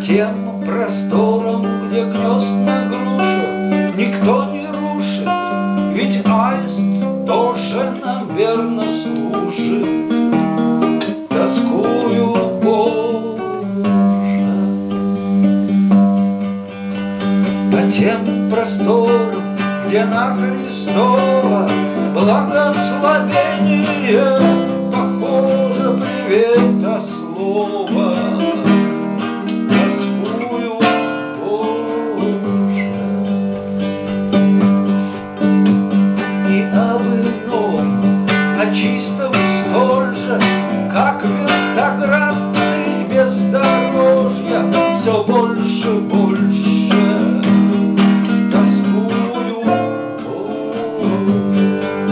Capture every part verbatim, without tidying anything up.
тем просторам, где гнезд груши никто не рушит, ведь аист тоже, наверно, служит. Тоскую, Боже, по тем просторам, где на Христова благословение похоже привет от слова. Тоскую, Боже, и об ином, о чистом столь же, как вертоградный бездорожья, все больше, больше. Тоскую, Боже,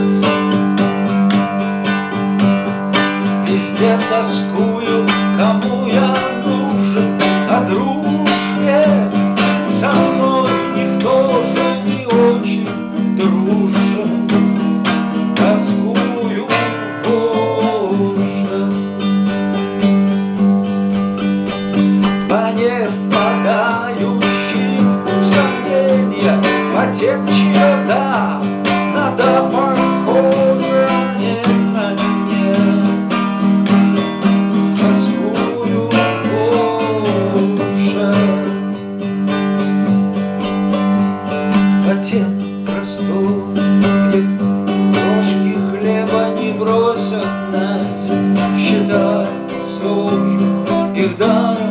везде тоскую, кому я нужен, а дружбе со мной никто же не очень дружен. Тоскую, Боже, по невпадающим в сомнения, по тем, чье да, надо похоже не на меня. Тоскую, Боже, по тем просторам, где крошки хлеба не бросят на землю, считать сложно их дар.